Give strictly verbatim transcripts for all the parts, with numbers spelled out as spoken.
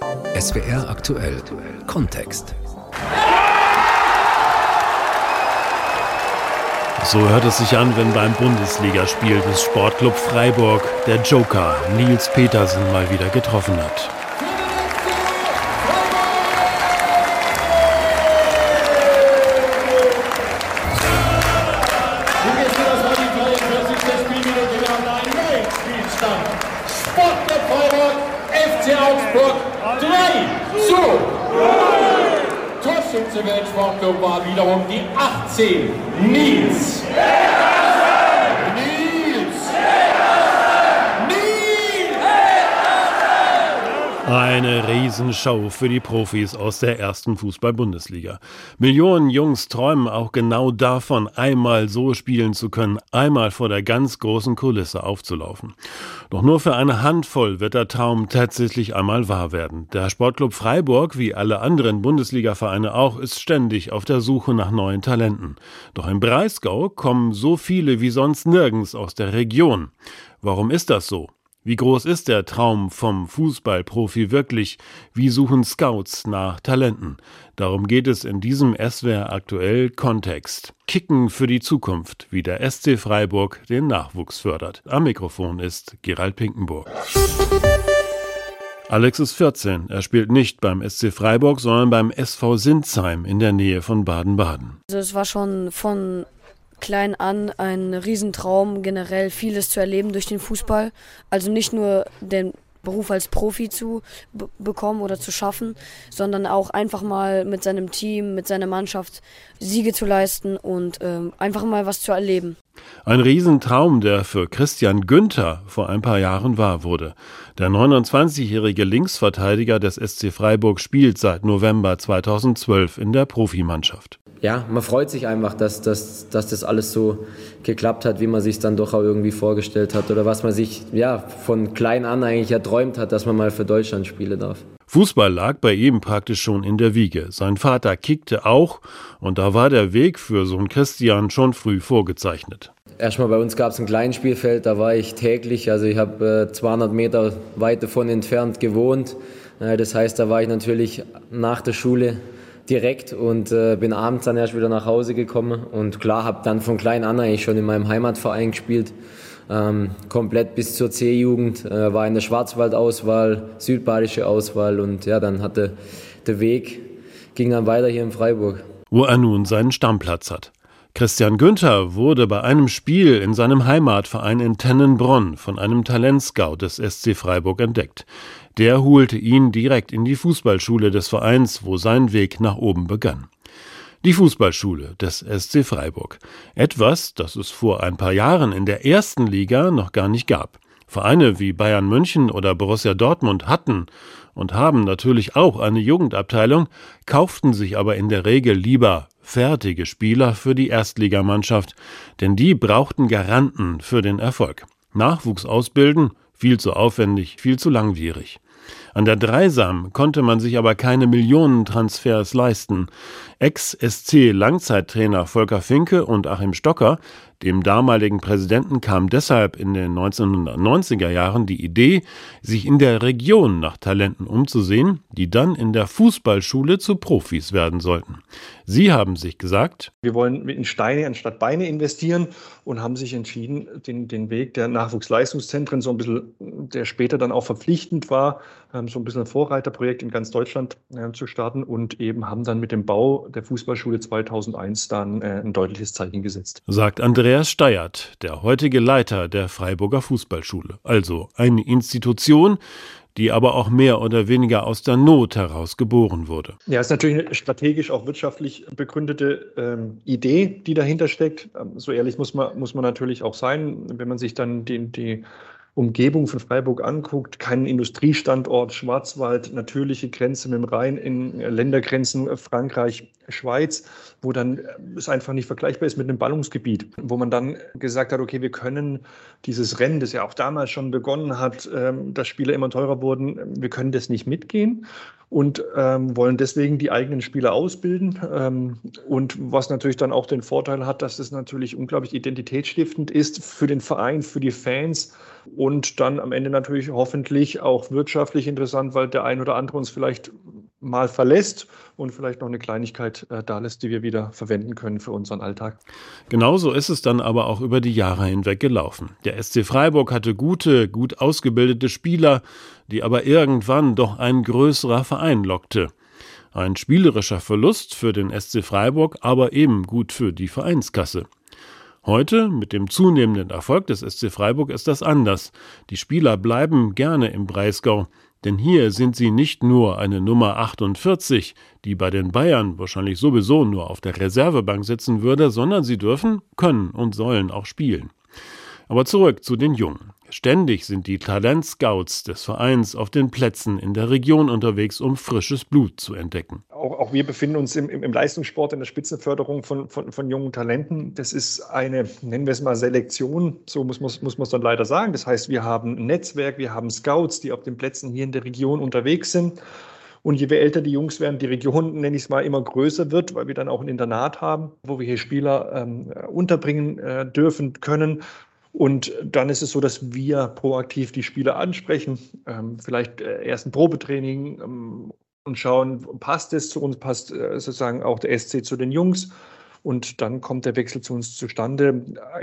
S W R aktuell Kontext. So hört es sich an, wenn beim Bundesligaspiel des Sportclub Freiburg der Joker Nils Petersen mal wieder getroffen hat. Sportclub Freiburg, F C Augsburg, drei zu null. Torschütze-Welt-Sportclub war wiederum die achtzehn. Nils. Eine Riesenshow für die Profis aus der ersten Fußball-Bundesliga. Millionen Jungs träumen auch genau davon, einmal so spielen zu können, einmal vor der ganz großen Kulisse aufzulaufen. Doch nur für eine Handvoll wird der Traum tatsächlich einmal wahr werden. Der Sportclub Freiburg, wie alle anderen Bundesliga-Vereine auch, ist ständig auf der Suche nach neuen Talenten. Doch im Breisgau kommen so viele wie sonst nirgends aus der Region. Warum ist das so? Wie groß ist der Traum vom Fußballprofi wirklich? Wie suchen Scouts nach Talenten? Darum geht es in diesem S W R aktuell Kontext. Kicken für die Zukunft, wie der S C Freiburg den Nachwuchs fördert. Am Mikrofon ist Gerald Pinkenburg. Alex ist vierzehn. Er spielt nicht beim S C Freiburg, sondern beim S V Sinzheim in der Nähe von Baden-Baden. Also es war schon von klein an ein Riesentraum, generell vieles zu erleben durch den Fußball. Also nicht nur den Beruf als Profi zu b- bekommen oder zu schaffen, sondern auch einfach mal mit seinem Team, mit seiner Mannschaft Siege zu leisten und ähm, einfach mal was zu erleben. Ein Riesentraum, der für Christian Günther vor ein paar Jahren wahr wurde. Der neunundzwanzigjährige Linksverteidiger des S C Freiburg spielt seit November zweitausendzwölf in der Profimannschaft. Ja, man freut sich einfach, dass, dass, dass das alles so geklappt hat, wie man sich dann doch auch irgendwie vorgestellt hat oder was man sich ja von klein an eigentlich erträumt hat, dass man mal für Deutschland spielen darf. Fußball lag bei ihm praktisch schon in der Wiege. Sein Vater kickte auch und da war der Weg für Sohn Christian schon früh vorgezeichnet. Erstmal bei uns gab es ein kleines Spielfeld, da war ich täglich, also ich habe äh, zweihundert Meter weit davon entfernt gewohnt. Äh, das heißt, da war ich natürlich nach der Schule direkt und äh, bin abends dann erst wieder nach Hause gekommen und klar, habe dann von klein an eigentlich schon in meinem Heimatverein gespielt, ähm, komplett bis zur C-Jugend, äh, war in der Schwarzwald-Auswahl, südbadische Auswahl und ja, dann hatte der Weg, ging dann weiter hier in Freiburg. Wo er nun seinen Stammplatz hat. Christian Günther wurde bei einem Spiel in seinem Heimatverein in Tennenbronn von einem Talentscout des S C Freiburg entdeckt. Der holte ihn direkt in die Fußballschule des Vereins, wo sein Weg nach oben begann. Die Fußballschule des S C Freiburg. Etwas, das es vor ein paar Jahren in der ersten Liga noch gar nicht gab. Vereine wie Bayern München oder Borussia Dortmund hatten und haben natürlich auch eine Jugendabteilung, kauften sich aber in der Regel lieber fertige Spieler für die Erstligamannschaft, denn die brauchten Garanten für den Erfolg. Nachwuchs ausbilden, viel zu aufwendig, viel zu langwierig. An der Dreisam konnte man sich aber keine Millionentransfers leisten. Ex-S C-Langzeittrainer Volker Finke und Achim Stocker, dem damaligen Präsidenten, kam deshalb in den neunzehnhundertneunziger Jahren die Idee, sich in der Region nach Talenten umzusehen, die dann in der Fußballschule zu Profis werden sollten. Sie haben sich gesagt: Wir wollen in Steine anstatt Beine investieren und haben sich entschieden, den, den Weg der Nachwuchsleistungszentren, so ein bisschen, der später dann auch verpflichtend war, so ein bisschen ein Vorreiterprojekt in ganz Deutschland äh, zu starten und eben haben dann mit dem Bau der Fußballschule zweitausendeins dann äh, ein deutliches Zeichen gesetzt. Sagt Andreas Steyert, der heutige Leiter der Freiburger Fußballschule. Also eine Institution, die aber auch mehr oder weniger aus der Not heraus geboren wurde. Ja, es ist natürlich eine strategisch, auch wirtschaftlich begründete ähm, Idee, die dahinter steckt. Ähm, so ehrlich muss man, muss man natürlich auch sein, wenn man sich dann die, die Umgebung von Freiburg anguckt, keinen Industriestandort, Schwarzwald, natürliche Grenze mit dem Rhein, in Ländergrenzen Frankreich, Schweiz, wo dann es einfach nicht vergleichbar ist mit einem Ballungsgebiet, wo man dann gesagt hat, okay, wir können dieses Rennen, das ja auch damals schon begonnen hat, dass Spieler immer teurer wurden, wir können das nicht mitgehen. und ähm, wollen deswegen die eigenen Spieler ausbilden. Ähm, und was natürlich dann auch den Vorteil hat, dass es natürlich unglaublich identitätsstiftend ist für den Verein, für die Fans und dann am Ende natürlich hoffentlich auch wirtschaftlich interessant, weil der ein oder andere uns vielleicht mal verlässt und vielleicht noch eine Kleinigkeit äh, da lässt, die wir wieder verwenden können für unseren Alltag. Genauso ist es dann aber auch über die Jahre hinweg gelaufen. Der S C Freiburg hatte gute, gut ausgebildete Spieler, die aber irgendwann doch ein größerer Verein lockte. Ein spielerischer Verlust für den S C Freiburg, aber eben gut für die Vereinskasse. Heute, mit dem zunehmenden Erfolg des S C Freiburg, ist das anders. Die Spieler bleiben gerne im Breisgau. Denn hier sind sie nicht nur eine Nummer achtundvierzig, die bei den Bayern wahrscheinlich sowieso nur auf der Reservebank sitzen würde, sondern sie dürfen, können und sollen auch spielen. Aber zurück zu den Jungen. Ständig sind die Talentscouts des Vereins auf den Plätzen in der Region unterwegs, um frisches Blut zu entdecken. Auch, auch wir befinden uns im, im, im Leistungssport, in der Spitzenförderung von, von, von jungen Talenten. Das ist eine, nennen wir es mal, Selektion, so muss man muss es dann leider sagen. Das heißt, wir haben ein Netzwerk, wir haben Scouts, die auf den Plätzen hier in der Region unterwegs sind. Und je älter die Jungs werden, die Region, nenne ich es mal, immer größer wird, weil wir dann auch ein Internat haben, wo wir hier Spieler ähm, unterbringen äh, dürfen können. Und dann ist es so, dass wir proaktiv die Spieler ansprechen, ähm, vielleicht äh, erst ein Probetraining ähm, und schauen, passt es zu uns, passt äh, sozusagen auch der S C zu den Jungs. Und dann kommt der Wechsel zu uns zustande.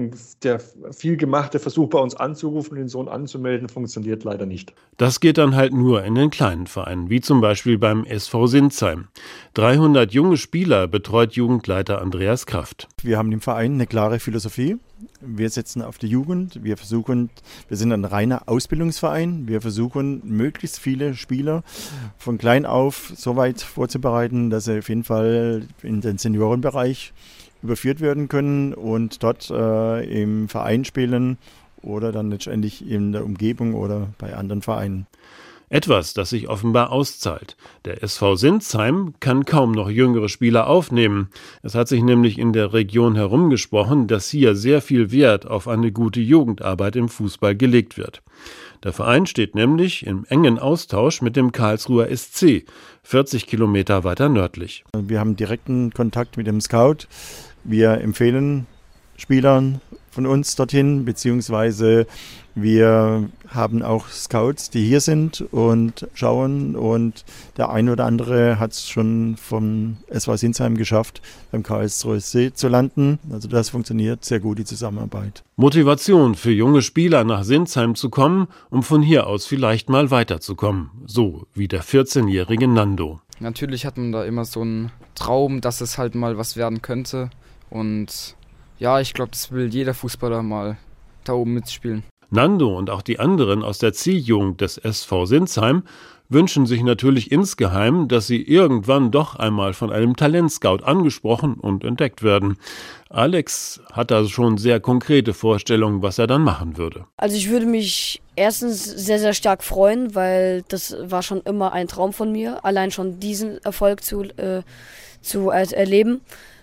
Der viel gemachte Versuch, bei uns anzurufen und den Sohn anzumelden, funktioniert leider nicht. Das geht dann halt nur in den kleinen Vereinen, wie zum Beispiel beim S V Sinsheim. dreihundert junge Spieler betreut Jugendleiter Andreas Kraft. Wir haben im Verein eine klare Philosophie. Wir setzen auf die Jugend. Wir versuchen, wir sind ein reiner Ausbildungsverein. Wir versuchen, möglichst viele Spieler von klein auf so weit vorzubereiten, dass sie auf jeden Fall in den Seniorenbereich überführt werden können und dort äh, im Verein spielen oder dann letztendlich in der Umgebung oder bei anderen Vereinen. Etwas, das sich offenbar auszahlt. Der S V Sinsheim kann kaum noch jüngere Spieler aufnehmen. Es hat sich nämlich in der Region herumgesprochen, dass hier sehr viel Wert auf eine gute Jugendarbeit im Fußball gelegt wird. Der Verein steht nämlich im engen Austausch mit dem Karlsruher S C, vierzig Kilometer weiter nördlich. Wir haben direkten Kontakt mit dem Scout. Wir empfehlen Spielern von uns dorthin, beziehungsweise wir haben auch Scouts, die hier sind und schauen, und der ein oder andere hat es schon vom S V Sinsheim geschafft, beim Karlsruher S C zu landen. Also das funktioniert sehr gut, die Zusammenarbeit. Motivation für junge Spieler, nach Sinsheim zu kommen, um von hier aus vielleicht mal weiterzukommen. So wie der vierzehnjährige Nando. Natürlich hat man da immer so einen Traum, dass es halt mal was werden könnte. Und ja, ich glaube, das will jeder Fußballer mal da oben mitspielen. Nando und auch die anderen aus der Ziehjugend des S V Sinsheim wünschen sich natürlich insgeheim, dass sie irgendwann doch einmal von einem Talentscout angesprochen und entdeckt werden. Alex hat da schon sehr konkrete Vorstellungen, was er dann machen würde. Also ich würde mich erstens sehr, sehr stark freuen, weil das war schon immer ein Traum von mir, allein schon diesen Erfolg zu, äh, zu erleben.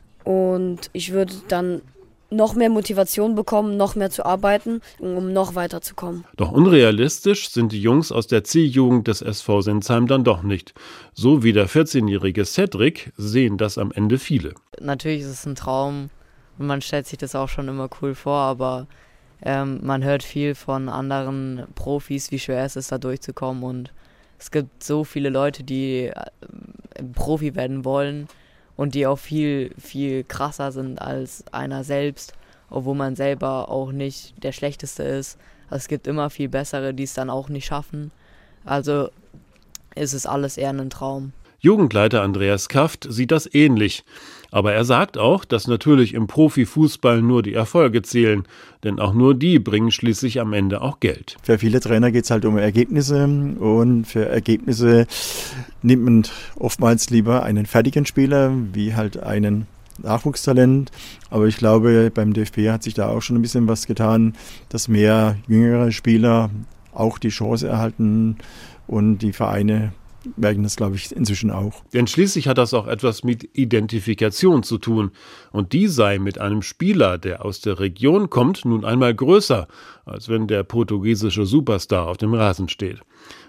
Und ich würde dann noch mehr Motivation bekommen, noch mehr zu arbeiten, um noch weiterzukommen. Doch unrealistisch sind die Jungs aus der Ziehjugend des S V Sinsheim dann doch nicht. So wie der vierzehnjährige Cedric sehen das am Ende viele. Natürlich ist es ein Traum und man stellt sich das auch schon immer cool vor, aber ähm, man hört viel von anderen Profis, wie schwer es ist, da durchzukommen, und es gibt so viele Leute, die äh, Profi werden wollen und die auch viel, viel krasser sind als einer selbst, obwohl man selber auch nicht der Schlechteste ist. Also es gibt immer viel Bessere, die es dann auch nicht schaffen. Also ist es alles eher ein Traum. Jugendleiter Andreas Kraft sieht das ähnlich. Aber er sagt auch, dass natürlich im Profifußball nur die Erfolge zählen, denn auch nur die bringen schließlich am Ende auch Geld. Für viele Trainer geht es halt um Ergebnisse, und für Ergebnisse nimmt man oftmals lieber einen fertigen Spieler wie halt einen Nachwuchstalent. Aber ich glaube, beim D F B hat sich da auch schon ein bisschen was getan, dass mehr jüngere Spieler auch die Chance erhalten, und die Vereine merken das, glaube ich, inzwischen auch. Denn schließlich hat das auch etwas mit Identifikation zu tun. Und die sei mit einem Spieler, der aus der Region kommt, nun einmal größer, als wenn der portugiesische Superstar auf dem Rasen steht.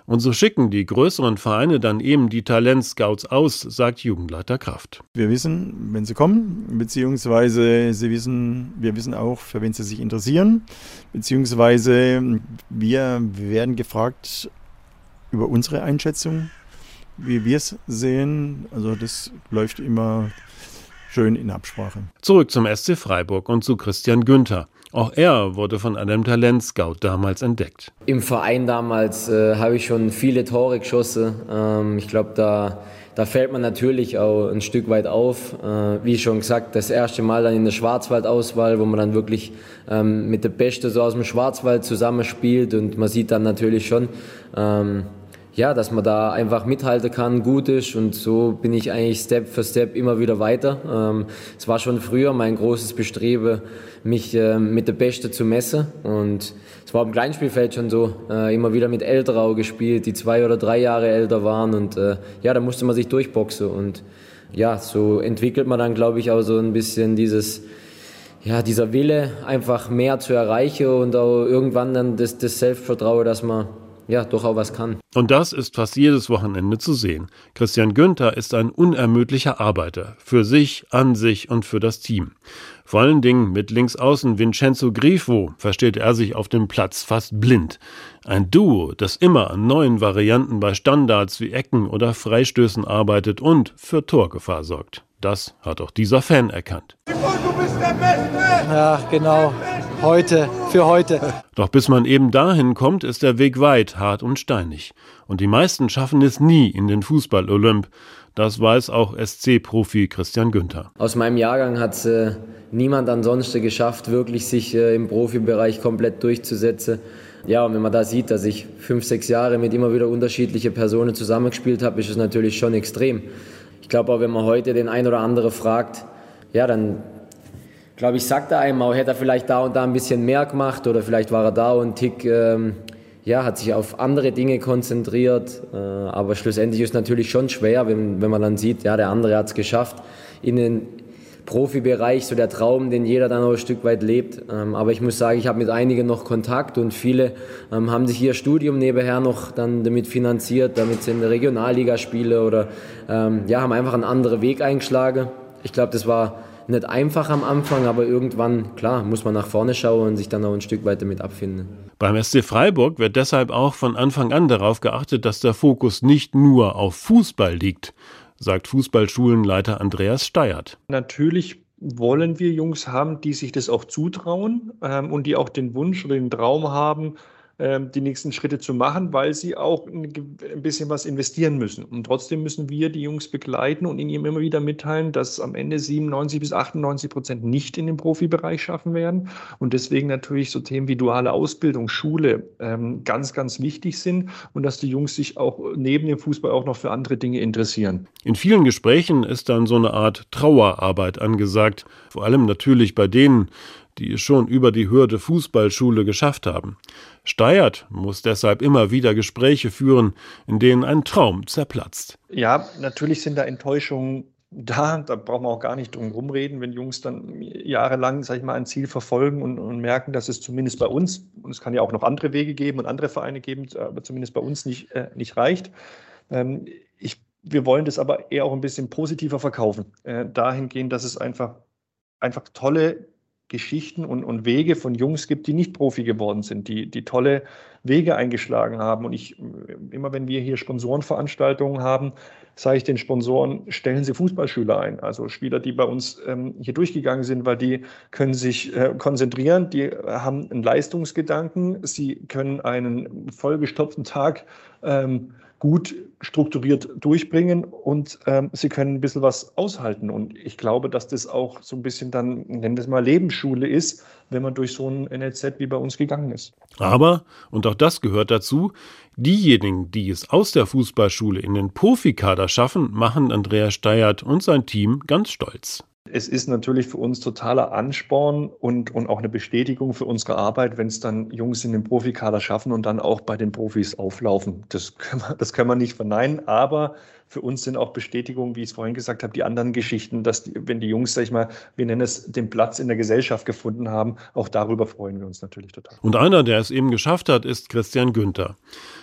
Und so schicken die größeren Vereine dann eben die Talentscouts aus, sagt Jugendleiter Kraft. Wir wissen, wenn sie kommen, beziehungsweise sie wissen, wir wissen auch, für wen sie sich interessieren, beziehungsweise wir werden gefragt über unsere Einschätzung, wie wir es sehen. Also das läuft immer schön in Absprache. Zurück zum S C Freiburg und zu Christian Günther. Auch er wurde von einem Talentscout damals entdeckt. Im Verein damals äh, habe ich schon viele Tore geschossen. Ähm, ich glaube, da, da fällt man natürlich auch ein Stück weit auf. Äh, wie schon gesagt, das erste Mal dann in der Schwarzwald-Auswahl, wo man dann wirklich ähm, mit der Beste so aus dem Schwarzwald zusammenspielt. Und man sieht dann natürlich schon, ähm, ja, dass man da einfach mithalten kann, gut ist, und so bin ich eigentlich Step für Step immer wieder weiter. Ähm, es war schon früher mein großes Bestreben, mich äh, mit der Beste zu messen, und es war im Kleinspielfeld schon so, äh, immer wieder mit Älteren gespielt, die zwei oder drei Jahre älter waren, und äh, ja, da musste man sich durchboxen, und ja, so entwickelt man dann, glaube ich, auch so ein bisschen dieses, ja, dieser Wille, einfach mehr zu erreichen, und auch irgendwann dann das, das Selbstvertrauen, dass man ja, doch auch was kann. Und das ist fast jedes Wochenende zu sehen. Christian Günther ist ein unermüdlicher Arbeiter. Für sich, an sich und für das Team. Vor allen Dingen mit Linksaußen Vincenzo Grifo versteht er sich auf dem Platz fast blind. Ein Duo, das immer an neuen Varianten bei Standards wie Ecken oder Freistößen arbeitet und für Torgefahr sorgt. Das hat auch dieser Fan erkannt. Du bist der Beste! Ja, genau. Heute, für heute. Doch bis man eben dahin kommt, ist der Weg weit, hart und steinig. Und die meisten schaffen es nie in den Fußball-Olymp. Das weiß auch S C-Profi Christian Günther. Aus meinem Jahrgang hat es äh, niemand ansonsten geschafft, wirklich sich äh, im Profibereich komplett durchzusetzen. Ja, und wenn man da sieht, dass ich fünf, sechs Jahre mit immer wieder unterschiedlichen Personen zusammengespielt habe, ist es natürlich schon extrem. Ich glaube auch, wenn man heute den ein oder andere fragt, ja, dann glaube ich, sagt er einem auch, hätte er vielleicht da und da ein bisschen mehr gemacht, oder vielleicht war er da und ein Tick, ähm, ja, hat sich auf andere Dinge konzentriert. Äh, aber schlussendlich ist es natürlich schon schwer, wenn, wenn man dann sieht, ja, der andere hat es geschafft in den Profibereich, so der Traum, den jeder dann auch ein Stück weit lebt. Ähm, aber ich muss sagen, ich habe mit einigen noch Kontakt, und viele ähm, haben sich ihr Studium nebenher noch dann damit finanziert, damit sie in der Regionalliga spielen, oder ähm, ja, haben einfach einen anderen Weg eingeschlagen. Ich glaube, das war nicht einfach am Anfang, aber irgendwann, klar, muss man nach vorne schauen und sich dann auch ein Stück weit damit abfinden. Beim S C Freiburg wird deshalb auch von Anfang an darauf geachtet, dass der Fokus nicht nur auf Fußball liegt, sagt Fußballschulenleiter Andreas Steyert. Natürlich wollen wir Jungs haben, die sich das auch zutrauen ähm, und die auch den Wunsch oder den Traum haben, ähm, die nächsten Schritte zu machen, weil sie auch ein, ein bisschen was investieren müssen. Und trotzdem müssen wir die Jungs begleiten und ihnen immer wieder mitteilen, dass am Ende siebenundneunzig bis achtundneunzig Prozent nicht in den Profibereich schaffen werden. Und deswegen natürlich so Themen wie duale Ausbildung, Schule ähm, ganz, ganz wichtig sind, und dass die Jungs sich auch neben dem Fußball auch noch für andere Dinge interessieren. In vielen Gesprächen ist dann so eine Art Trauerarbeit angesagt, vor allem natürlich bei denen, die es schon über die Hürde Fußballschule geschafft haben. Steyert muss deshalb immer wieder Gespräche führen, in denen ein Traum zerplatzt. Ja, natürlich sind da Enttäuschungen da, da brauchen wir auch gar nicht drum rumreden, wenn Jungs dann jahrelang, sag ich mal, ein Ziel verfolgen und, und merken, dass es zumindest bei uns, und es kann ja auch noch andere Wege geben und andere Vereine geben, aber zumindest bei uns nicht, äh, nicht reicht. Ähm, ich, wir wollen das aber eher auch ein bisschen positiver verkaufen, äh, dahingehend, dass es einfach, einfach tolle Geschichten und, und Wege von Jungs gibt, die nicht Profi geworden sind, die, die tolle Wege eingeschlagen haben. Und ich, immer wenn wir hier Sponsorenveranstaltungen haben, sage ich den Sponsoren, stellen Sie Fußballschüler ein. Also Spieler, die bei uns ähm, hier durchgegangen sind, weil die können sich äh, konzentrieren, die haben einen Leistungsgedanken, sie können einen vollgestopften Tag ähm, gut strukturiert durchbringen, und ähm, sie können ein bisschen was aushalten. Und ich glaube, dass das auch so ein bisschen dann, nennen wir es mal, Lebensschule ist, wenn man durch so ein N L Z wie bei uns gegangen ist. Aber, und auch das gehört dazu, diejenigen, die es aus der Fußballschule in den Profikader schaffen, machen Andreas Steyert und sein Team ganz stolz. Es ist natürlich für uns totaler Ansporn und, und auch eine Bestätigung für unsere Arbeit, wenn es dann Jungs in den Profikader schaffen und dann auch bei den Profis auflaufen. Das können wir, das können wir nicht verneinen, aber für uns sind auch Bestätigungen, wie ich es vorhin gesagt habe, die anderen Geschichten, dass die, wenn die Jungs, sag ich mal, wir nennen es, den Platz in der Gesellschaft gefunden haben, auch darüber freuen wir uns natürlich total. Und einer, der es eben geschafft hat, ist Christian Günther.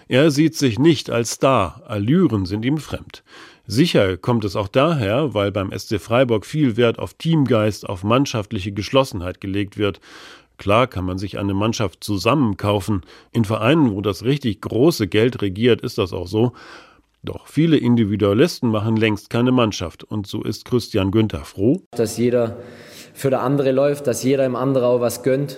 Er sieht sich nicht als Star, Allüren sind ihm fremd. Sicher kommt es auch daher, weil beim S C Freiburg viel Wert auf Teamgeist, auf mannschaftliche Geschlossenheit gelegt wird. Klar kann man sich eine Mannschaft zusammenkaufen. In Vereinen, wo das richtig große Geld regiert, ist das auch so. Doch viele Individualisten machen längst keine Mannschaft. Und so ist Christian Günther froh, dass jeder für der andere läuft, dass jeder im anderen auch was gönnt.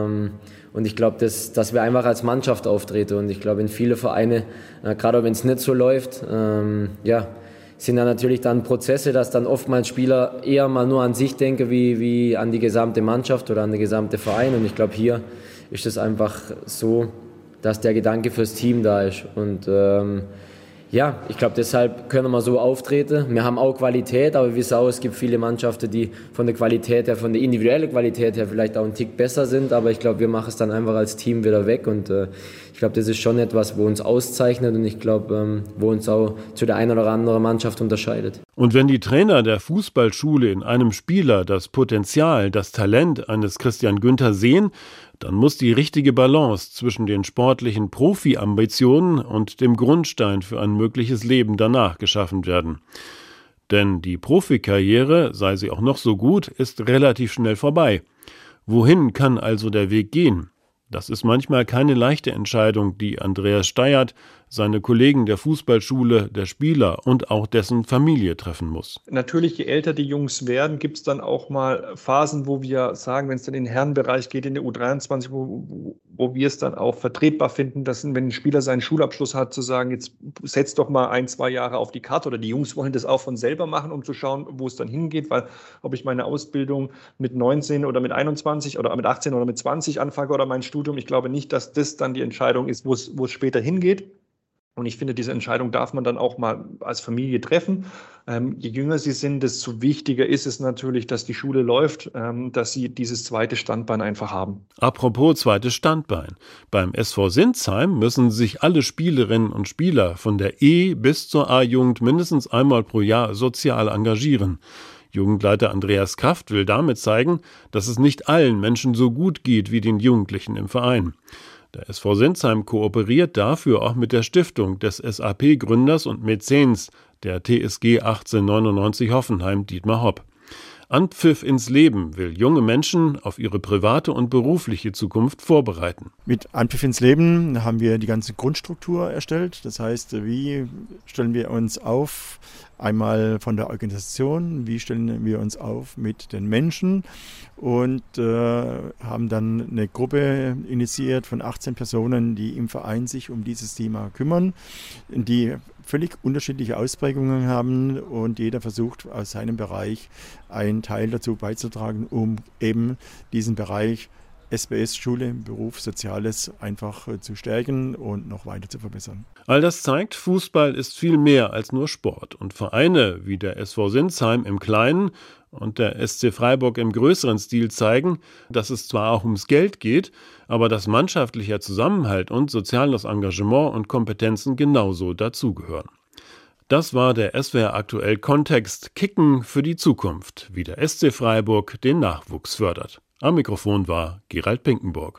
Und ich glaube, dass, dass wir einfach als Mannschaft auftreten. Und ich glaube, in viele Vereine, gerade wenn es nicht so läuft, ja, sind da natürlich dann Prozesse, dass dann oftmals Spieler eher mal nur an sich denken, wie, wie an die gesamte Mannschaft oder an den gesamten Verein. Und ich glaube, hier ist es einfach so, dass der Gedanke fürs Team da ist. Und ähm, ja, ich glaube, deshalb können wir so auftreten. Wir haben auch Qualität, aber wir wissen auch, es gibt viele Mannschaften, die von der Qualität her, von der individuellen Qualität her vielleicht auch einen Tick besser sind. Aber ich glaube, wir machen es dann einfach als Team wieder weg. Und äh, ich glaube, das ist schon etwas, wo uns auszeichnet und ich glaube, ähm, wo uns auch zu der einen oder anderen Mannschaft unterscheidet. Und wenn die Trainer der Fußballschule in einem Spieler das Potenzial, das Talent eines Christian Günther sehen, dann muss die richtige Balance zwischen den sportlichen Profi-Ambitionen und dem Grundstein für ein mögliches Leben danach geschaffen werden. Denn die Profikarriere, sei sie auch noch so gut, ist relativ schnell vorbei. Wohin kann also der Weg gehen? Das ist manchmal keine leichte Entscheidung, die Andreas Steiert, seine Kollegen der Fußballschule, der Spieler und auch dessen Familie treffen muss. Natürlich, je älter die Jungs werden, gibt es dann auch mal Phasen, wo wir sagen, wenn es dann in den Herrenbereich geht, in der U dreiundzwanzig, wo, wo, wo wir es dann auch vertretbar finden, dass wenn ein Spieler seinen Schulabschluss hat, zu sagen, jetzt setzt doch mal ein, zwei Jahre auf die Karte, oder die Jungs wollen das auch von selber machen, um zu schauen, wo es dann hingeht, weil ob ich meine Ausbildung mit neunzehn oder mit einundzwanzig oder mit achtzehn oder mit zwanzig anfange oder mein Studium, ich glaube nicht, dass das dann die Entscheidung ist, wo es, wo es später hingeht. Und ich finde, diese Entscheidung darf man dann auch mal als Familie treffen. Ähm, je jünger sie sind, desto wichtiger ist es natürlich, dass die Schule läuft, ähm, dass sie dieses zweite Standbein einfach haben. Apropos zweites Standbein. Beim S V Sinsheim müssen sich alle Spielerinnen und Spieler von der E- bis zur A-Jugend mindestens einmal pro Jahr sozial engagieren. Jugendleiter Andreas Kraft will damit zeigen, dass es nicht allen Menschen so gut geht wie den Jugendlichen im Verein. Der S V Sinsheim kooperiert dafür auch mit der Stiftung des S A P-Gründers und Mäzens der T S G achtzehnhundertneunundneunzig Hoffenheim, Dietmar Hopp. Anpfiff ins Leben will junge Menschen auf ihre private und berufliche Zukunft vorbereiten. Mit Anpfiff ins Leben haben wir die ganze Grundstruktur erstellt. Das heißt, wie stellen wir uns auf? Einmal von der Organisation, wie stellen wir uns auf mit den Menschen, und äh, haben dann eine Gruppe initiiert von achtzehn Personen, die im Verein sich um dieses Thema kümmern, die völlig unterschiedliche Ausprägungen haben, und jeder versucht aus seinem Bereich einen Teil dazu beizutragen, um eben diesen Bereich S B S-Schule, Beruf, Soziales einfach zu stärken und noch weiter zu verbessern. All das zeigt, Fußball ist viel mehr als nur Sport. Und Vereine wie der S V Sinsheim im Kleinen und der S C Freiburg im größeren Stil zeigen, dass es zwar auch ums Geld geht, aber dass mannschaftlicher Zusammenhalt und soziales Engagement und Kompetenzen genauso dazugehören. Das war der S W R aktuell Kontext Kicken für die Zukunft, wie der S C Freiburg den Nachwuchs fördert. Am Mikrofon war Gerald Pinkenburg.